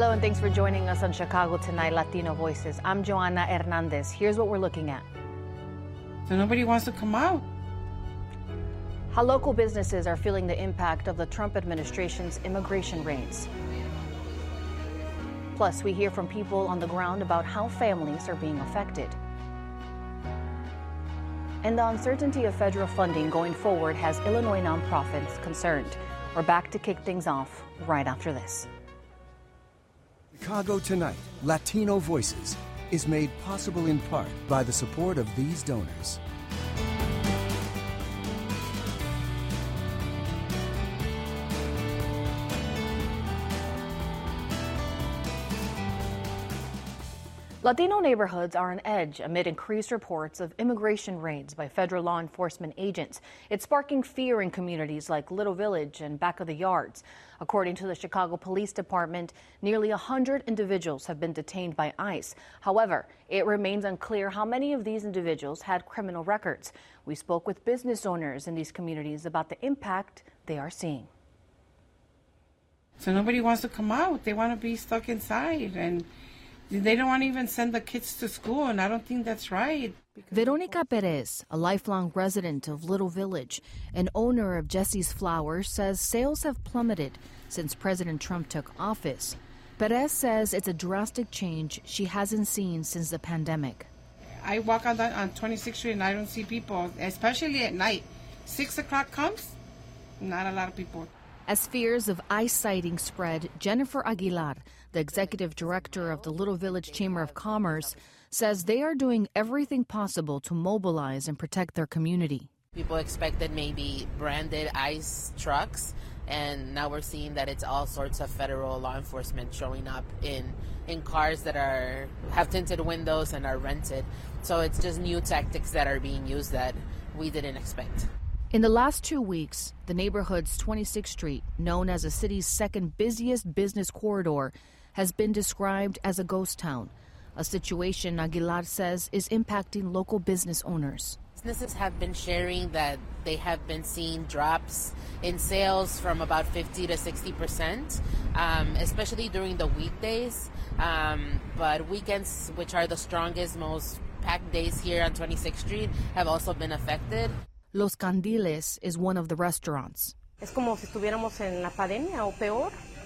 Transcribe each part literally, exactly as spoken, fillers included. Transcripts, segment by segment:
Hello and thanks for joining us on Chicago Tonight, Latino Voices. I'm Joanna Hernandez. Here's what we're looking at. So nobody wants to come out. How local businesses are feeling the impact of the Trump administration's immigration raids. Plus, we hear from people on the ground about how families are being affected. And the uncertainty of federal funding going forward has Illinois nonprofits concerned. We're back to kick things off right after this. Chicago Tonight, Latino Voices, is made possible in part by the support of these donors. Latino neighborhoods are on edge amid increased reports of immigration raids by federal law enforcement agents. It's sparking fear in communities like Little Village and Back of the Yards. According to the Chicago Police Department, nearly one hundred individuals have been detained by ICE. However, it remains unclear how many of these individuals had criminal records. We spoke with business owners in these communities about the impact they are seeing. So nobody wants to come out. They want to be stuck inside, and they don't want to even send the kids to school, and I don't think that's right. Veronica Perez, a lifelong resident of Little Village and owner of Jesse's Flowers, says sales have plummeted since President Trump took office. Perez says it's a drastic change she hasn't seen since the pandemic. I walk on, the, on twenty-sixth Street and I don't see people, especially at night. Six o'clock comes, not a lot of people. As fears of ICE sightings spread, Jennifer Aguilar, the executive director of the Little Village Chamber of Commerce, says they are doing everything possible to mobilize and protect their community. People expected maybe branded ICE trucks, and now we're seeing that it's all sorts of federal law enforcement showing up in in cars that are have tinted windows and are rented. So it's just new tactics that are being used that we didn't expect. In the last two weeks, the neighborhood's twenty-sixth Street, known as the city's second busiest business corridor, has been described as a ghost town, a situation Aguilar says is impacting local business owners. Businesses have been sharing that they have been seeing drops in sales from about fifty to sixty percent, um, especially during the weekdays. Um, but weekends, which are the strongest, most packed days here on twenty-sixth Street, have also been affected. Los Candiles is one of the restaurants. Es como si estuviéramos en la pandemia o peor.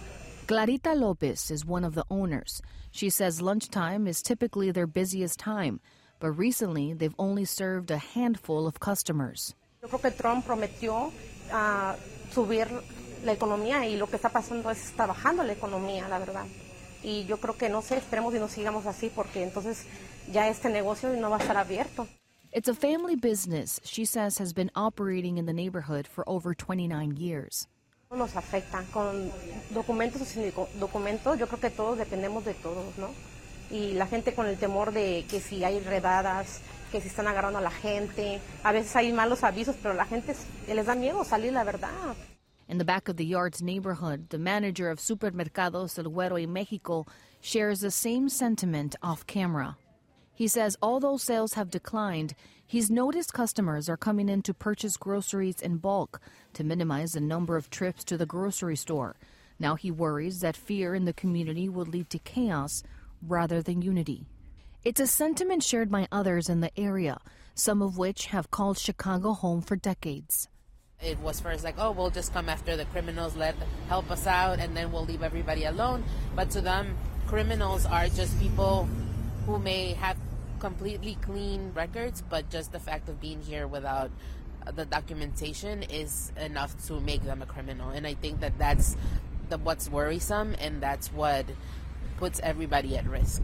Clarita Lopez is one of the owners. She says lunchtime is typically their busiest time, but recently they've only served a handful of customers. Yo creo que Trump prometió uh, subir la economía y lo que está pasando es está bajando la economía, la verdad. Y yo creo que no sé, esperemos y nos sigamos así porque entonces ya este negocio no va a estar abierto. It's a family business she says has been operating in the neighborhood for over twenty-nine years. Nos afectan con documentos o sin documentos. Yo creo que todos dependemos de todos, ¿no? Y la gente con el temor de que si hay redadas, que si están agarrando a la gente. A veces hay malos avisos, pero la gente les da miedo salir, la verdad. In the Back of the Yards neighborhood, the manager of Supermercados El Güero y Mexico shares the same sentiment off camera. He says although sales have declined, he's noticed customers are coming in to purchase groceries in bulk to minimize the number of trips to the grocery store. Now he worries that fear in the community will lead to chaos rather than unity. It's a sentiment shared by others in the area, some of which have called Chicago home for decades. It was first like, oh, we'll just come after the criminals, let help us out, and then we'll leave everybody alone. But to them, criminals are just people who may have completely clean records, but just the fact of being here without the documentation is enough to make them a criminal. And I think that that's the, what's worrisome, and that's what puts everybody at risk.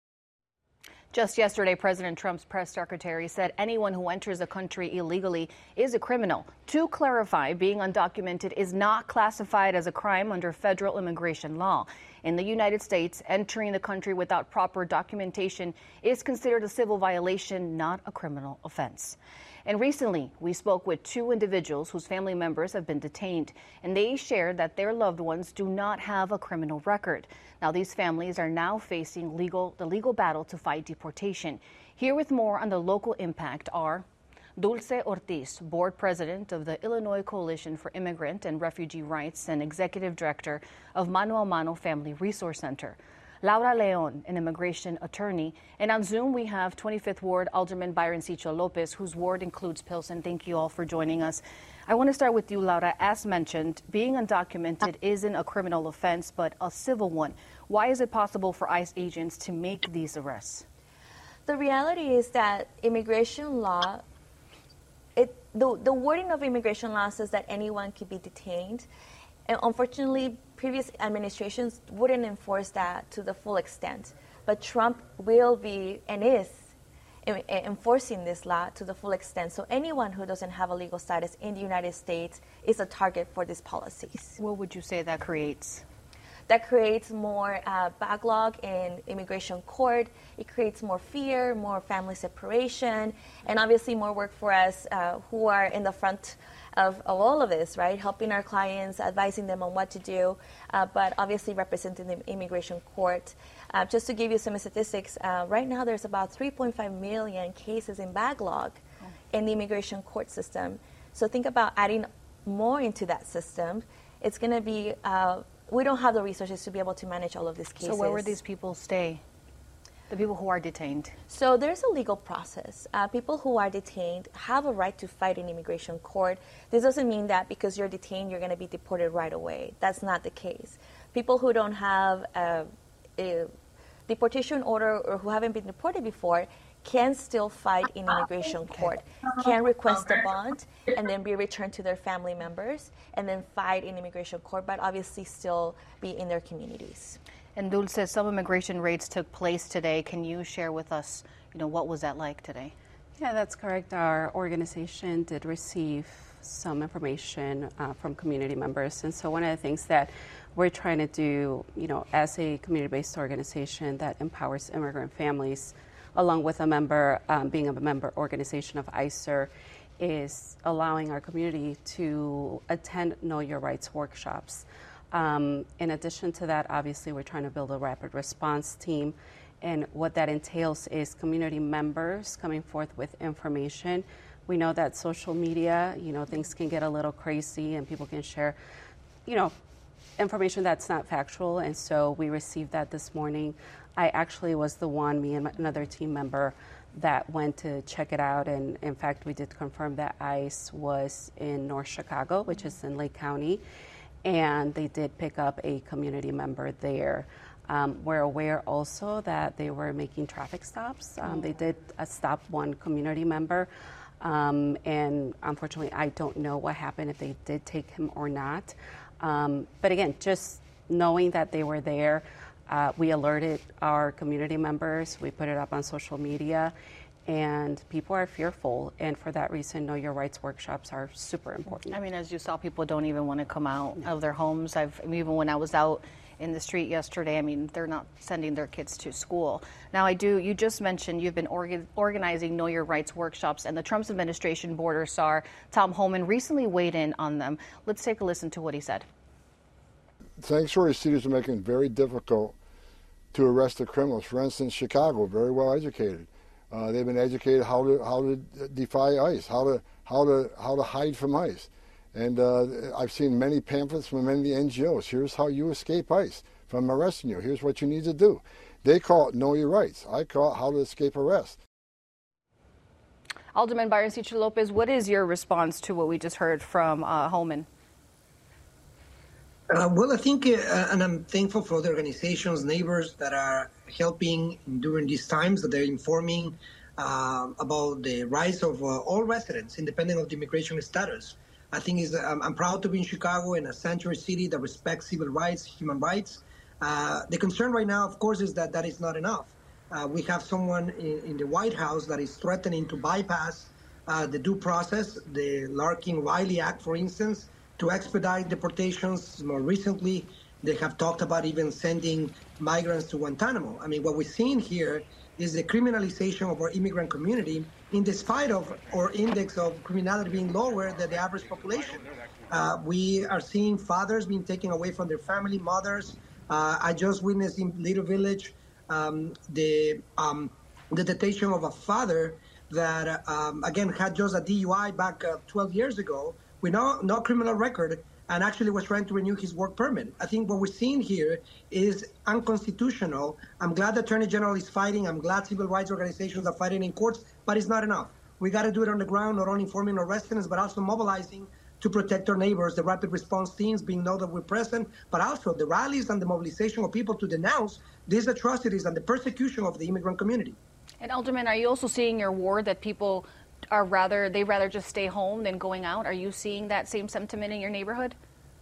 Just yesterday, President Trump's press secretary said anyone who enters a country illegally is a criminal. To clarify, being undocumented is not classified as a crime under federal immigration law. In the United States, entering the country without proper documentation is considered a civil violation, not a criminal offense. And recently, we spoke with two individuals whose family members have been detained, and they shared that their loved ones do not have a criminal record. Now, these families are now facing legal, the legal battle to fight deportation. Here with more on the local impact are Dulce Ortiz, board president of the Illinois Coalition for Immigrant and Refugee Rights and executive director of Mano a Mano Family Resource Center. Laura Leon, an immigration attorney. And on Zoom, we have twenty-fifth Ward Alderman Byroncito Lopez, whose ward includes Pilsen. Thank you all for joining us. I want to start with you, Laura. As mentioned, being undocumented isn't a criminal offense, but a civil one. Why is it possible for ICE agents to make these arrests? The reality is that immigration law, it, the, the wording of immigration law says that anyone can be detained. And unfortunately, previous administrations wouldn't enforce that to the full extent. But Trump will be and is enforcing this law to the full extent. So anyone who doesn't have a legal status in the United States is a target for these policies. What would you say that creates? That creates more uh, backlog in immigration court. It creates more fear, more family separation, and obviously more work for us uh, who are in the front of, of all of this, right? Helping our clients, advising them on what to do, uh, but obviously representing the immigration court. Uh, just to give you some statistics, uh, right now there's about three point five million cases in backlog oh. in the immigration court system. So think about adding more into that system. It's going to be uh, we don't have the resources to be able to manage all of these cases. So where would these people stay? The people who are detained? So there's a legal process. Uh, people who are detained have a right to fight in immigration court. This doesn't mean that because you're detained, you're going to be deported right away. That's not the case. People who don't have a, a deportation order or who haven't been deported before can still fight in immigration court, can request a bond and then be returned to their family members and then fight in immigration court, but obviously still be in their communities. And Dulce, some immigration raids took place today. Can you share with us, you know, what was that like today? Yeah, that's correct. Our organization did receive some information uh, from community members. And so one of the things that we're trying to do, you know, as a community-based organization that empowers immigrant families, along with a member, um, being a member organization of I C E R, is allowing our community to attend Know Your Rights workshops. Um, in addition to that, obviously, we're trying to build a rapid response team. And what that entails is community members coming forth with information. We know that social media, you know, things can get a little crazy and people can share, you know, information that's not factual. And so we received that this morning. I actually was the one, me and another team member, that went to check it out. And in fact, we did confirm that ICE was in North Chicago, which is in Lake County. And they did pick up a community member there. Um, we're aware also that they were making traffic stops. Um, they did uh, stop one community member. Um, and unfortunately, I don't know what happened, if they did take him or not. Um, but again, just knowing that they were there, Uh, we alerted our community members, we put it up on social media, and people are fearful. And for that reason, Know Your Rights workshops are super important. I mean, as you saw, people don't even want to come out of their homes. I've, I mean, even when I was out in the street yesterday, I mean, they're not sending their kids to school. Now, I do, you just mentioned you've been orga- organizing Know Your Rights workshops, and the Trump administration border czar, Tom Homan, recently weighed in on them. Let's take a listen to what he said. Sanctuary cities are making it very difficult to arrest the criminals. For instance, Chicago, very well educated. Uh, they've been educated how to how to defy ICE, how to how to how to hide from ICE. And uh, I've seen many pamphlets from many of the N G Os. Here's how you escape ICE from arresting you. Here's what you need to do. They call it Know Your Rights. I call it How to Escape Arrest. Alderman Byroncito Lopez, what is your response to what we just heard from uh, Homan? Uh, well, I think, uh, and I'm thankful for the organizations, neighbors that are helping during these times, that they're informing uh, about the rights of uh, all residents, independent of the immigration status. I think is um, I'm proud to be in Chicago, in a sanctuary city that respects civil rights, human rights. Uh, the concern right now, of course, is that that is not enough. Uh, we have someone in, in the White House that is threatening to bypass uh, the due process, the Larkin-Riley Act, for instance, to expedite deportations. More recently, they have talked about even sending migrants to Guantanamo. I mean, what we're seeing here is the criminalization of our immigrant community in despite of our index of criminality being lower than the average population. Uh, we are seeing fathers being taken away from their family, mothers. Uh, I just witnessed in Little Village um, the, um, the detention of a father that, um, again, had just a D U I back uh, twelve years ago with no, no criminal record, and actually was trying to renew his work permit. I think what we're seeing here is unconstitutional. I'm glad the Attorney General is fighting. I'm glad civil rights organizations are fighting in courts, but it's not enough. We got to do it on the ground, not only informing our residents, but also mobilizing to protect our neighbors, the rapid response teams being know that we're present, but also the rallies and the mobilization of people to denounce these atrocities and the persecution of the immigrant community. And Alderman, are you also seeing your ward that people are rather, they rather just stay home than going out? Are you seeing that same sentiment in your neighborhood?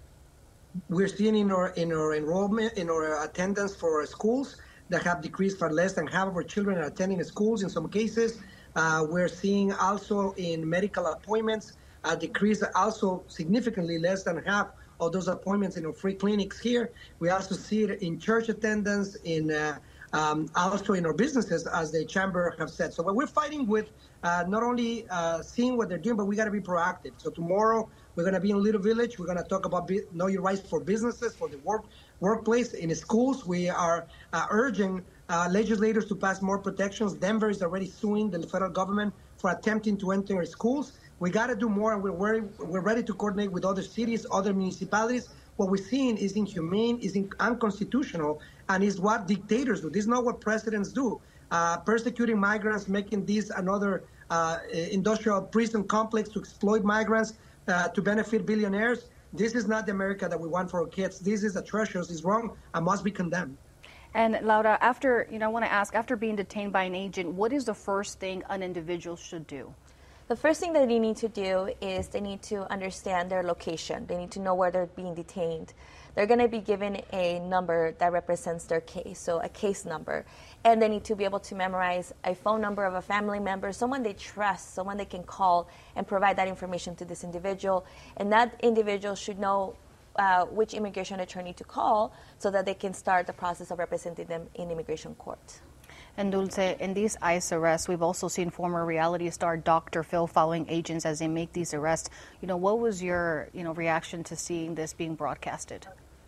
We're seeing in our in our enrollment, in our attendance for schools that have decreased for less than half of our children are attending schools in some cases. Uh, we're seeing also in medical appointments a decrease, also significantly less than half of those appointments in our free clinics here. We also see it in church attendance, in uh, um, also in our businesses, as the chamber have said. So we're fighting with uh, not only uh, seeing what they're doing, but we got to be proactive. So tomorrow we're going to be in Little Village. We're going to talk about be- know your rights for businesses, for the work workplace, in schools. We are uh, urging uh, legislators to pass more protections. Denver is already suing the federal government for attempting to enter our schools. We got to do more, and we're very, we're ready to coordinate with other cities, other municipalities. What we're seeing is inhumane, is in, unconstitutional, and is what dictators do. This is not what presidents do. Uh, persecuting migrants, making this another uh, industrial prison complex to exploit migrants, uh, to benefit billionaires. This is not the America that we want for our kids. This is atrocious, it's wrong, and must be condemned. And Laura, after, you know, I want to ask, after being detained by an agent, what is the first thing an individual should do? The first thing that they need to do is they need to understand their location. They need to know where they're being detained. They're going to be given a number that represents their case, so a case number. And they need to be able to memorize a phone number of a family member, someone they trust, someone they can call and provide that information to this individual. And that individual should know uh, which immigration attorney to call so that they can start the process of representing them in immigration court. And Dulce, in these ICE arrests, we've also seen former reality star Doctor Phil following agents as they make these arrests. You know, what was your, you know, reaction to seeing this being broadcasted?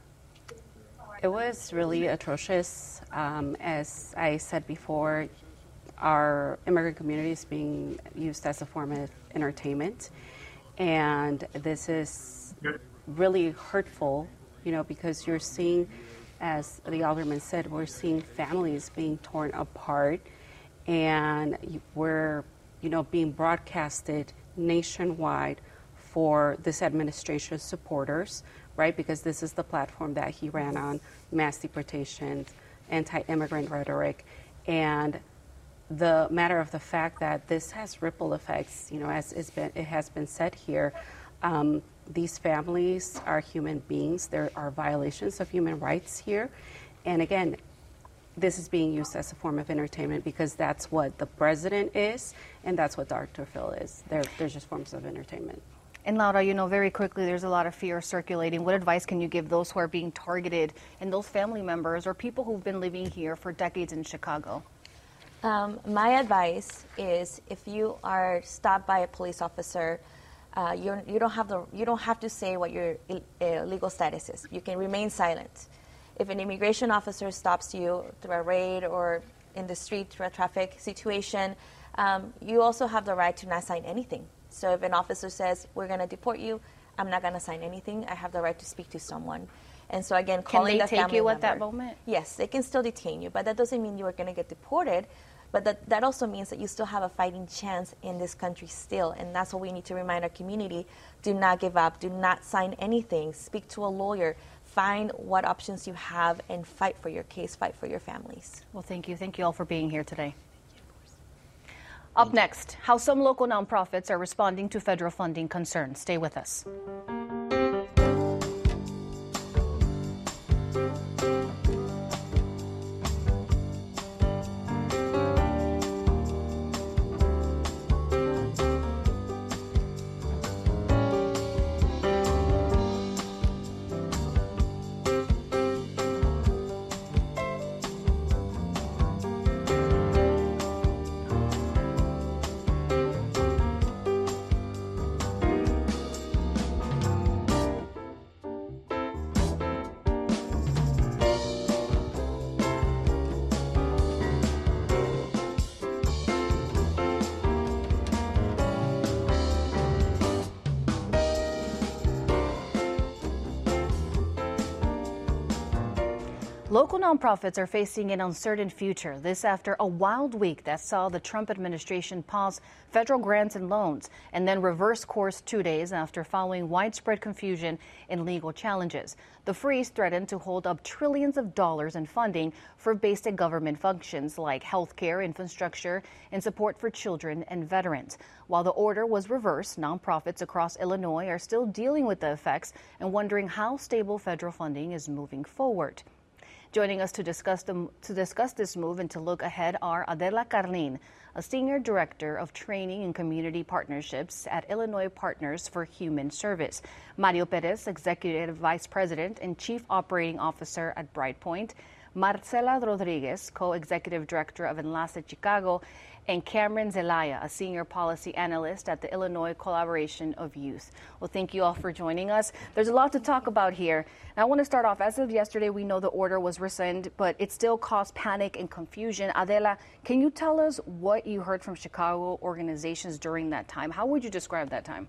It was really atrocious. Um, as I said before, our immigrant community is being used as a form of entertainment. And this is really hurtful, you know, because you're seeing, as the alderman said, we're seeing families being torn apart, and we're, you know, being broadcasted nationwide for this administration's supporters, right? Because this is the platform that he ran on: mass deportations, anti-immigrant rhetoric, and the matter of the fact that this has ripple effects, you know, as it's been, it has been said here. Um, These families are human beings. There are violations of human rights here. And again, this is being used as a form of entertainment because that's what the president is and that's what Doctor Phil is. They're, they're just forms of entertainment. And Laura, you know, very quickly, there's a lot of fear circulating. What advice can you give those who are being targeted and those family members or people who've been living here for decades in Chicago? Um, my advice is if you are stopped by a police officer, Uh, you're, you don't have the you don't have to say what your uh, legal status is. You can remain silent. If an immigration officer stops you through a raid or in the street through a traffic situation, um, you also have the right to not sign anything. So if an officer says we're going to deport you, I'm not going to sign anything. I have the right to speak to someone. And so again, calling the family member. Can they take you at that moment? Yes, they can still detain you, but that doesn't mean you are going to get deported. But that, that also means that you still have a fighting chance in this country still. And that's what we need to remind our community. Do not give up. Do not sign anything. Speak to a lawyer. Find what options you have and fight for your case. Fight for your families. Well, thank you. Thank you all for being here today. Up next, how some local nonprofits are responding to federal funding concerns. Stay with us. Local nonprofits are facing an uncertain future. This after a wild week that saw the Trump administration pause federal grants and loans and then reverse course two days after following widespread confusion and legal challenges. The freeze threatened to hold up trillions of dollars in funding for basic government functions like healthcare, infrastructure, and support for children and veterans. While the order was reversed, nonprofits across Illinois are still dealing with the effects and wondering how stable federal funding is moving forward. Joining us to discuss, the, to discuss this move and to look ahead are Adela Carlin, a Senior Director of Training and Community Partnerships at Illinois Partners for Human Service, Mario Perez, Executive Vice President and Chief Operating Officer at BrightPoint, Marcela Rodriguez, Co-Executive Director of Enlace Chicago, and Cameron Zelaya, a Senior Policy Analyst at the Illinois Collaboration of Youth. Well, thank you all for joining us. There's a lot to talk about here. And I want to start off. As of yesterday, we know the order was rescinded, but it still caused panic and confusion. Adela, can you tell us what you heard from Chicago organizations during that time? How would you describe that time?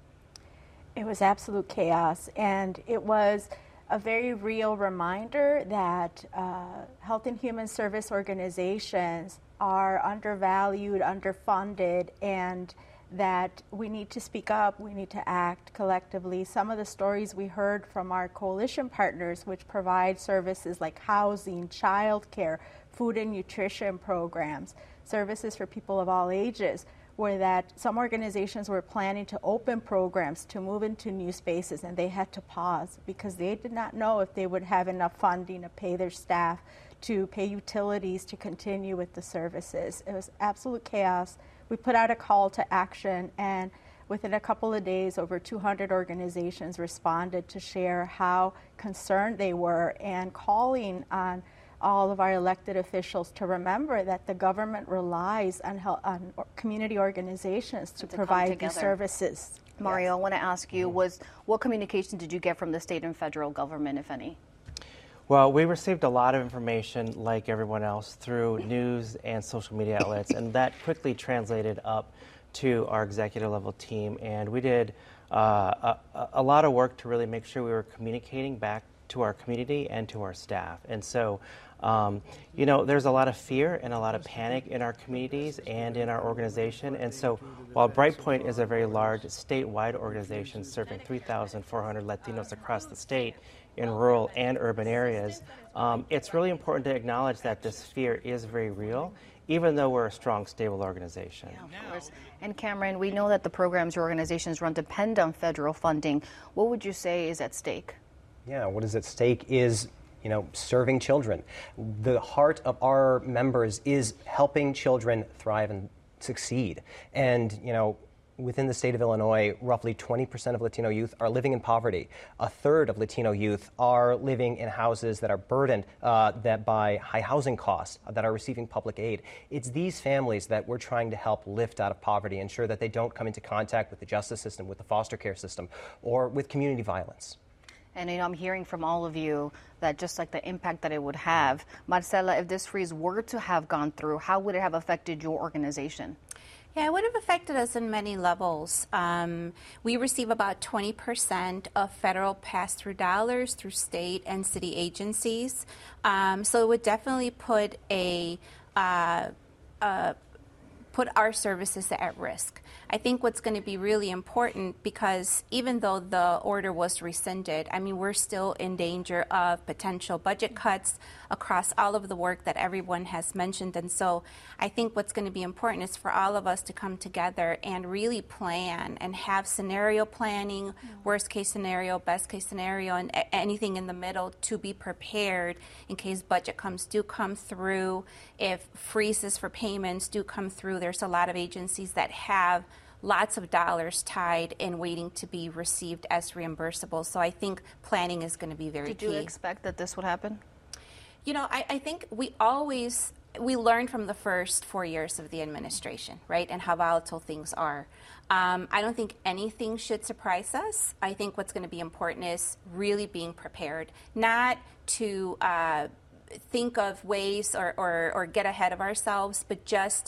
It was absolute chaos, and it was a very real reminder that uh, health and human service organizations are undervalued, underfunded, and that we need to speak up, we need to act collectively. Some of the stories we heard from our coalition partners, which provide services like housing, childcare, food and nutrition programs, services for people of all ages, were that some organizations were planning to open programs to move into new spaces, and they had to pause because they did not know if they would have enough funding to pay their staff, to pay utilities to continue with the services. It was absolute chaos. We put out a call to action, and within a couple of days, over two hundred organizations responded to share how concerned they were and calling on all of our elected officials to remember that the government relies on, health, on community organizations to, to provide these services. Mario, yes. I want to ask you, was what communication did you get from the state and federal government, if any? Well, we received a lot of information, like everyone else, through news and social media outlets, and that quickly translated up to our executive level team. And we did uh, a, a lot of work to really make sure we were communicating back to our community and to our staff. And so, um, you know, there's a lot of fear and a lot of panic in our communities and in our organization. And so while BrightPoint is a very large statewide organization serving three thousand four hundred Latinos across the state, in rural and urban areas, um, it's really important to acknowledge that this fear is very real, even though we're a strong, stable organization. Yeah, of course. And Cameron, we know that the programs your organizations run depend on federal funding. What would you say is at stake? Yeah, what is at stake is, you know, serving children. The heart of our members is helping children thrive and succeed. And, you know, within the state of Illinois, roughly twenty percent of Latino youth are living in poverty. A third of Latino youth are living in houses that are burdened uh, that by high housing costs, uh, that are receiving public aid. It's these families that we're trying to help lift out of poverty, ensure that they don't come into contact with the justice system, with the foster care system, or with community violence. And you know, I'm hearing from all of you that just like the impact that it would have. Marcela, if this freeze were to have gone through, how would it have affected your organization? Yeah, it would have affected us on many levels. Um, we receive about twenty percent of federal pass-through dollars through state and city agencies. Um, so it would definitely put a uh, uh, put our services at risk. I think what's going to be really important, because even though the order was rescinded, I mean, we're still in danger of potential budget cuts across all of the work that everyone has mentioned. And so I think what's going to be important is for all of us to come together and really plan and have scenario planning, mm-hmm. worst case scenario, best case scenario, and a- anything in the middle to be prepared in case budget comes do come through, if freezes for payments do come through. There's a lot of agencies that have lots of dollars tied and waiting to be received as reimbursable. So I think planning is going to be very Did key. Did you expect that this would happen? You know, I, I think we always, we learned from the first four years of the administration, right, and how volatile things are. Um, I don't think anything should surprise us. I think what's going to be important is really being prepared, not to uh, think of ways or, or, or get ahead of ourselves, but just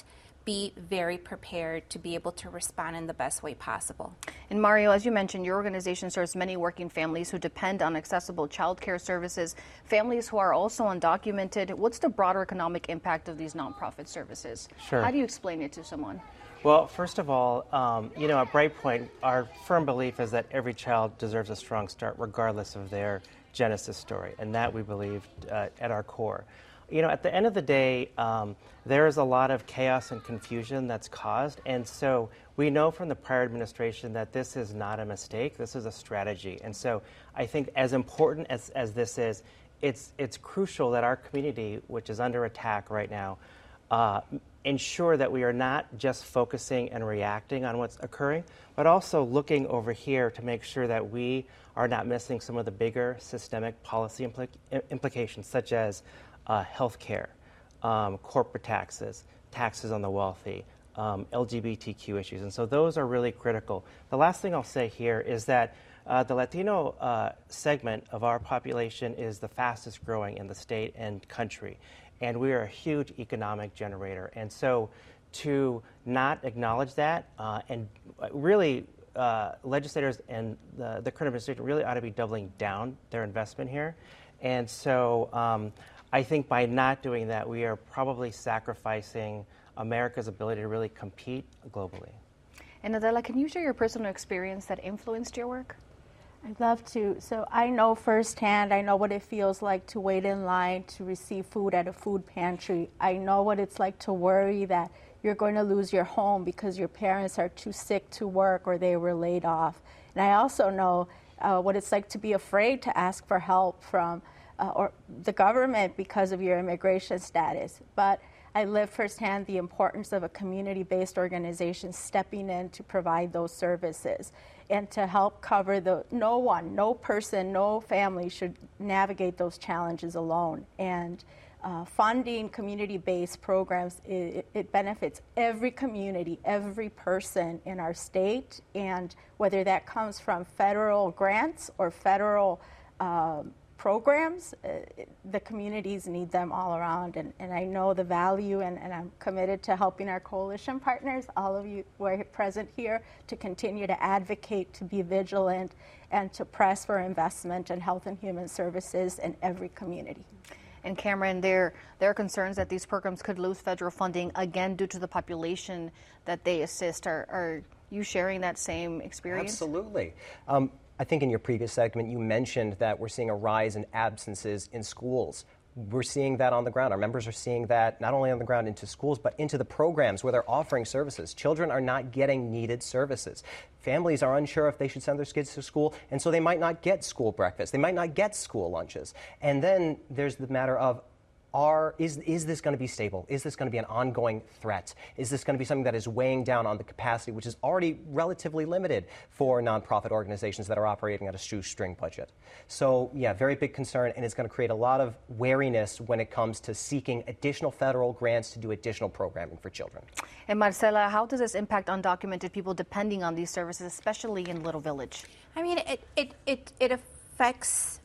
be very prepared to be able to respond in the best way possible. And Mario, as you mentioned, your organization serves many working families who depend on accessible child care services, families who are also undocumented. What's the broader economic impact of these nonprofit services? Sure. How do you explain it to someone? Well, first of all, um, you know, at Brightpoint, our firm belief is that every child deserves a strong start regardless of their genesis story, and that we believe uh, at our core. You know, at the end of the day, um, there is a lot of chaos and confusion that's caused, and so we know from the prior administration that this is not a mistake, this is a strategy. And so I think as important as, as this is, it's, it's crucial that our community, which is under attack right now, uh, ensure that we are not just focusing and reacting on what's occurring, but also looking over here to make sure that we are not missing some of the bigger systemic policy impl- implications, such as Uh, health care, um, corporate taxes, taxes on the wealthy, um, L G B T Q issues. And so those are really critical. The last thing I'll say here is that uh, the Latino uh, segment of our population is the fastest growing in the state and country. And we are a huge economic generator. And so to not acknowledge that uh, and really uh, legislators and the, the current administration really ought to be doubling down their investment here. And so um, I think by not doing that, we are probably sacrificing America's ability to really compete globally. And Adela, can you share your personal experience that influenced your work? I'd love to. So I know firsthand, I know what it feels like to wait in line to receive food at a food pantry. I know what it's like to worry that you're going to lose your home because your parents are too sick to work or they were laid off. And I also know uh, what it's like to be afraid to ask for help from Uh, or the government because of your immigration status. But I live firsthand the importance of a community-based organization stepping in to provide those services and to help cover the, no one, no person, no family should navigate those challenges alone. And uh, funding community-based programs, it, it benefits every community, every person in our state, and whether that comes from federal grants or federal um, programs, uh, the communities need them all around, and, and I know the value, and, and I'm committed to helping our coalition partners, all of you who are present here, to continue to advocate, to be vigilant, and to press for investment in health and human services in every community. And Cameron, there, there are concerns that these programs could lose federal funding again due to the population that they assist. Are, are you sharing that same experience? Absolutely. Um, I think in your previous segment, you mentioned that we're seeing a rise in absences in schools. We're seeing that on the ground. Our members are seeing that not only on the ground into schools, but into the programs where they're offering services. Children are not getting needed services. Families are unsure if they should send their kids to school, and so they might not get school breakfast. They might not get school lunches. And then there's the matter of, Are, is, is this going to be stable? Is this going to be an ongoing threat? Is this going to be something that is weighing down on the capacity, which is already relatively limited for nonprofit organizations that are operating at a shoestring budget? So, yeah, very big concern, and it's going to create a lot of wariness when it comes to seeking additional federal grants to do additional programming for children. And Marcela, how does this impact undocumented people depending on these services, especially in Little Village? I mean, it, it, it, it affects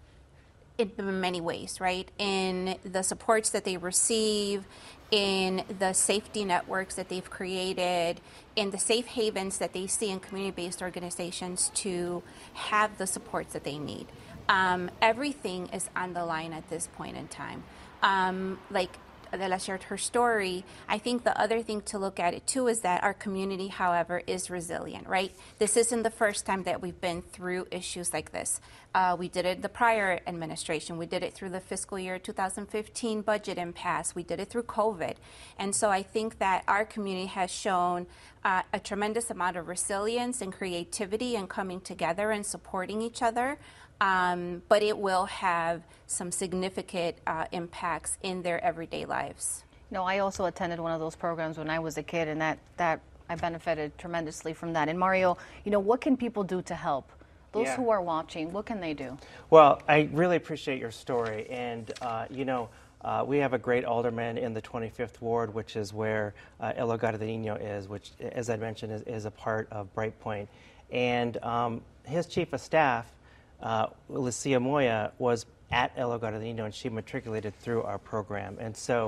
in many ways, right? In the supports that they receive, in the safety networks that they've created, in the safe havens that they see in community-based organizations to have the supports that they need. Um, everything is on the line at this point in time. Um, like Adela shared her story, I think the other thing to look at it too is that our community, however, is resilient, right? This isn't the first time that we've been through issues like this. Uh, we did it the prior administration. We did it through the fiscal year two thousand fifteen budget impasse. We did it through COVID. And so I think that our community has shown uh, a tremendous amount of resilience and creativity and coming together and supporting each other. Um, but it will have some significant uh, impacts in their everyday lives. You know, I also attended one of those programs when I was a kid, and that, that I benefited tremendously from that. And Mario, you know, what can people do to help? Those Yeah. who are watching, what can they do? Well, I really appreciate your story. And, uh, you know, uh, we have a great alderman in the twenty-fifth Ward, which is where uh, El Hogar de Niño is, which, as I mentioned, is, is a part of Brightpoint. And um, his chief of staff, uh, Lucia Moya, was at El Hogar de Niño, and she matriculated through our program. And so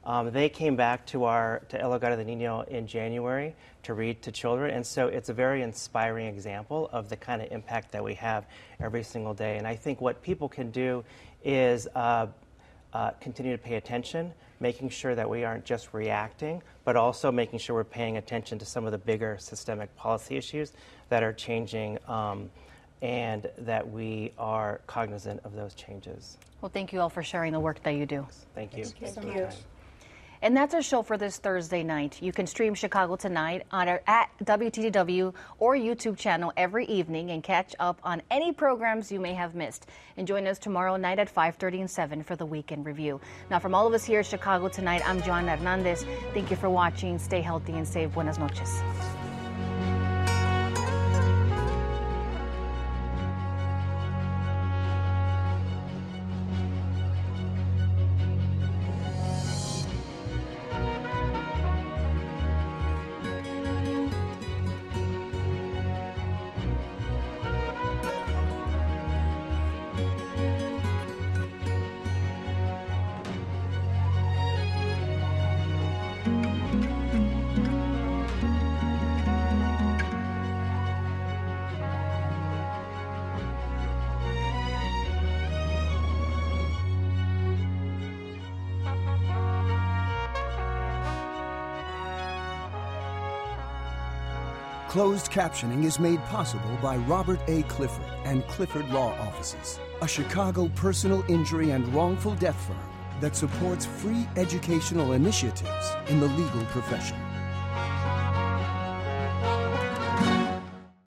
Um, they came back to our to El Hogar de Niño in January to read to children, and so it's a very inspiring example of the kind of impact that we have every single day. And I think what people can do is uh, uh, continue to pay attention, making sure that we aren't just reacting, but also making sure we're paying attention to some of the bigger systemic policy issues that are changing, um, and that we are cognizant of those changes. Well, thank you all for sharing the work that you do. Thank you. Thank you. Thank you. And that's our show for this Thursday night. You can stream Chicago Tonight on our at W T D W or YouTube channel every evening and catch up on any programs you may have missed. And join us tomorrow night at five thirty and seven for the Weekend Review. Now, from all of us here at Chicago Tonight, I'm Joanna Hernandez. Thank you for watching. Stay healthy and safe. Buenas noches. Closed captioning is made possible by Robert A. Clifford and Clifford Law Offices, a Chicago personal injury and wrongful death firm that supports free educational initiatives in the legal profession.